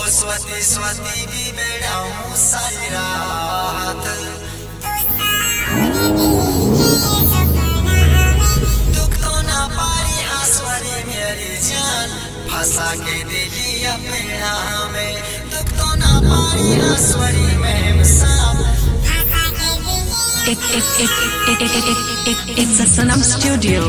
स्वती स्वती की बेड़ा हूँ सारी रात। दुख तो ना पारी हंसवारी मेरी जान, फंसा के दिली अपना में। दुख तो ना पारी हंसवारी में सांप। It's a Sanam Studio.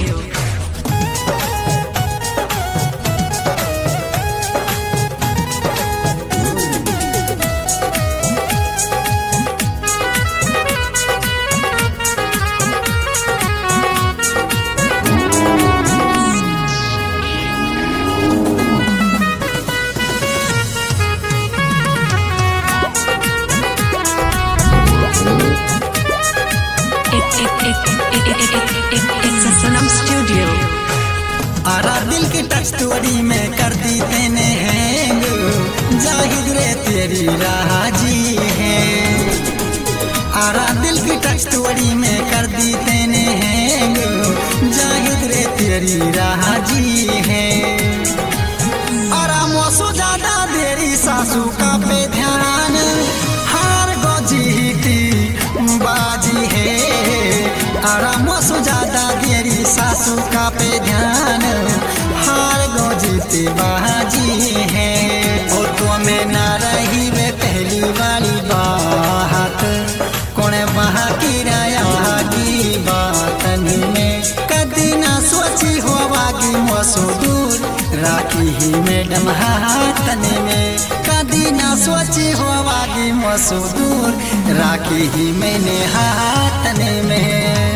It's a Sanam Studio. Ara दिल की टच स्टोरी में कर दी तेने हैंग, जाहिद रे तेरी राजी है। आरा दिल की टच स्टोरी में कर दी तेने हैंग, जाहिद रे तेरी राजी है। आरा मौसू ज्यादा देरी सासू का पे ध्यान, हार गो जीती बाजी है। आराम सुजादा देरी सासू का पे ध्यान, हार गो जीते बाजी है। और तो में ना रही वे पहली वाली बात, कौन बहा की राया की बात में। कदी ना सोची होवागी मौसू दूर, राखी ही मैडम हाथन में। कदी ना सोची होवागी मौसू दूर, राखी ही मैंने हाथन में।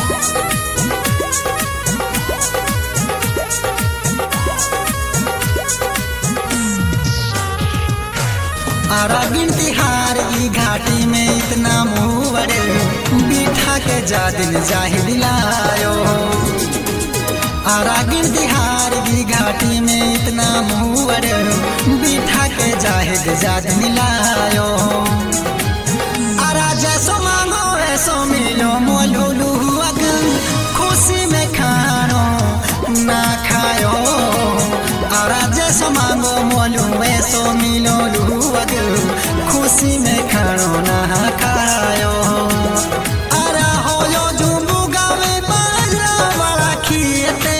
आरा गिनती हार की घाटी में इतना मुँह बिठा के जा दिन जाहिद लायो। आरा गिनती हार की घाटी में इतना मुँह बिठा के जाहिद जा दिन लायो। आरा जैसो मांगो ऐसो मिलो मोलू अगन, खुशी में खानो ना खायो। आरा जैसो मांगो मोलू ऐसो मिलो लुअगन, खुशी में खानो ना खायो। आरा हो यो जुम्बू गावे बाजरा वाला खीते,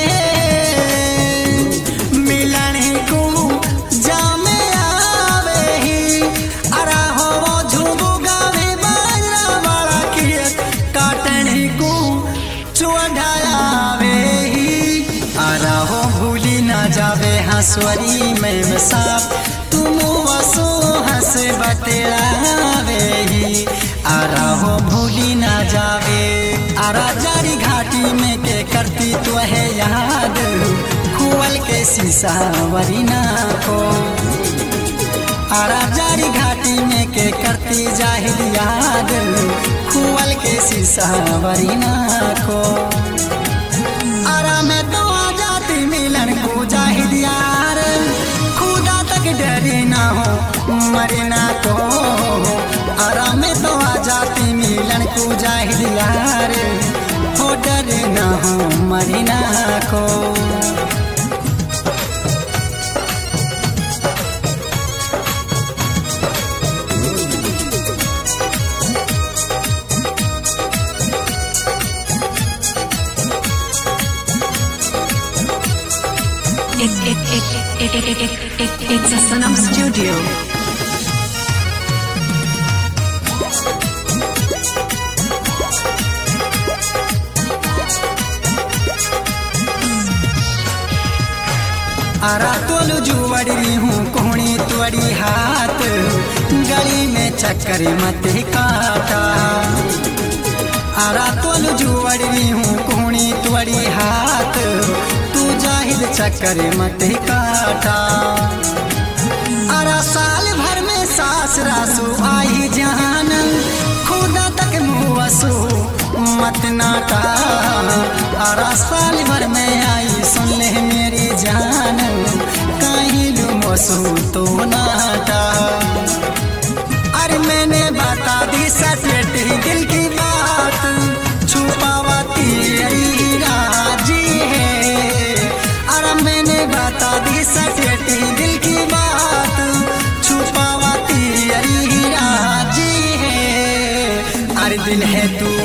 मिलने को जामे आवे ही। आरा हो वो जुम्बू गावे बाजरा वाला खीत, काटने को चुड़ावे ही। आरा हो भूली ना जावे हंसवरी में साप, तुम वसो हंस बतलावे ही। आरा हो भूली ना जावे। आरा जारी घाटी में के करती तो है याद, खुवल के शीशा वरीना को। आरा जारी घाटी में के करती जाहिद याद, खुवल के शीशा वरीना को। आरा में तो आ जाती मिलन को जाहिद यार, खुदा तक डरे ना हो मरना को। आराम में तो आ जाती मिलन को जाहिद यार, हो डरे ना हो मरना को। It's a Sanam Studio. Ara तोलू जुवड़ी हूँ कोहनी तुअड़ी हाथ, गली में चक्कर मत काटा। आरा तोलू जुवड़ी हूँ कोहनी तुअड़ी हाथ, तू जाहिद चक्कर मत काटा। आरा साल भर में सास रासू आई जान, खुदा तक मुँहसू मत नाटा। आरा साल भर में आई सुन ले मेरी जान, कहीं लू मसू तो नाटा। अरे मैंने बता दी सचेट दिल की बात, छुपावती राजी है। अरे मैंने बता दी सचेट दिल की बात,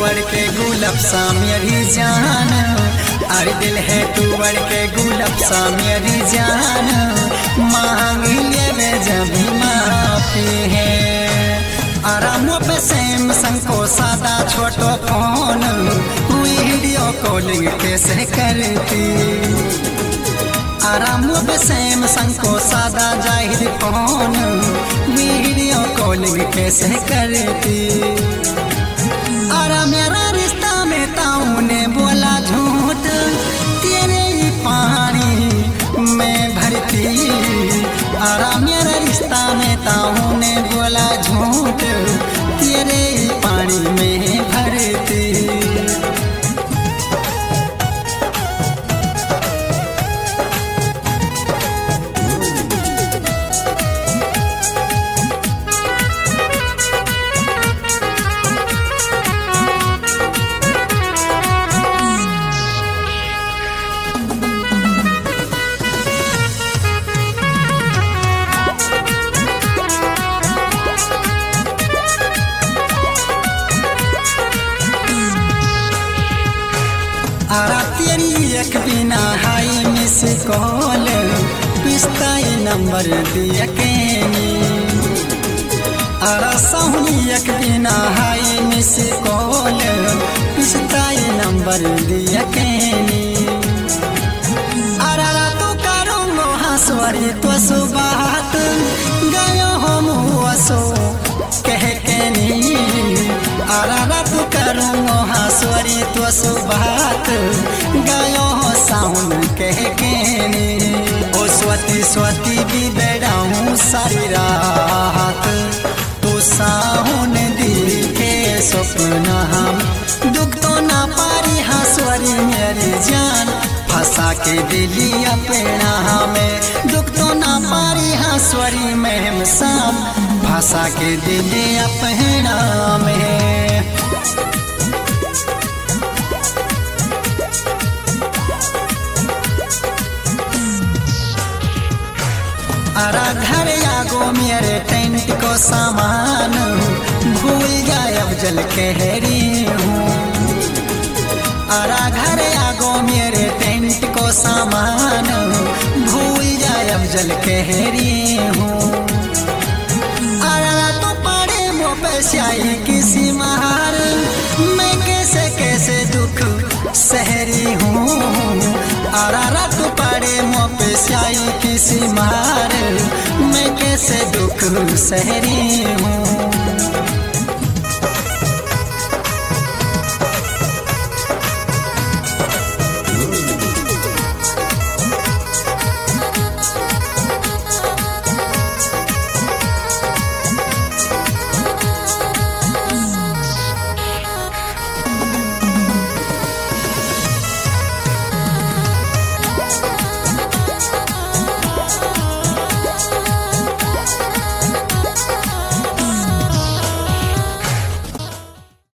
बढ़ के गुलाब सा मेरी जान, अरे दिल है तू बढ़ के गुलाब सा मेरी जान, मांग ले में जब माफी है। आरामों पे सैमसंग को सादा छोटो फोन, वीडियो कॉलिंग कैसे करती। आरामों पे सैमसंग को सादा जाहिर फोन, वीडियो कॉलिंग कैसे करती। आराम मेरा रिश्ता में ताऊ ने बोला झूठ, तेरे ही पानी में भरती। आराम मेरा रिश्ता में ताऊ ने बोला झूठ, तेरे ही पानी में भरती। आरा तेरी एक बिना हाई मिस कॉल, पिस्ताई नंबर दिया केनी। आरा साहुनी एक बिना हाई मिस कॉल, पिस्ताई नंबर दिया केनी। आरा तो करूँगो हंसवरी तो सुबात, गयो हो मुआसो कह केनी। आरा तो करूँगो हंसवरी तो सुबात, गयो हो साउन कह केनी। ओ स्वती स्वती भी बैठाऊँ सारी रात, तो साउन दिखे सपना हम। दुख तो ना पारी हंसवरी मेरी जान, फंसा के दिली अपना हमें। दुख तो ना पारी हंसवरी में शाम, फंसा के दिली अपना में। आरा घर आगो मेरे टेंट को सामान, भूल गए अब जल कहरी हूँ। आरा घर आगो मेरे टेंट को सामान, भूल जाए अब जल कहरी हूँ। आरा तो पड़े मो पैसाई किसी महार, मैं कैसे कैसे दुख सहरी हूँ। आरा तो पड़े मो पैसाई किसी महार, मैं कैसे दुख सहरी हूँ।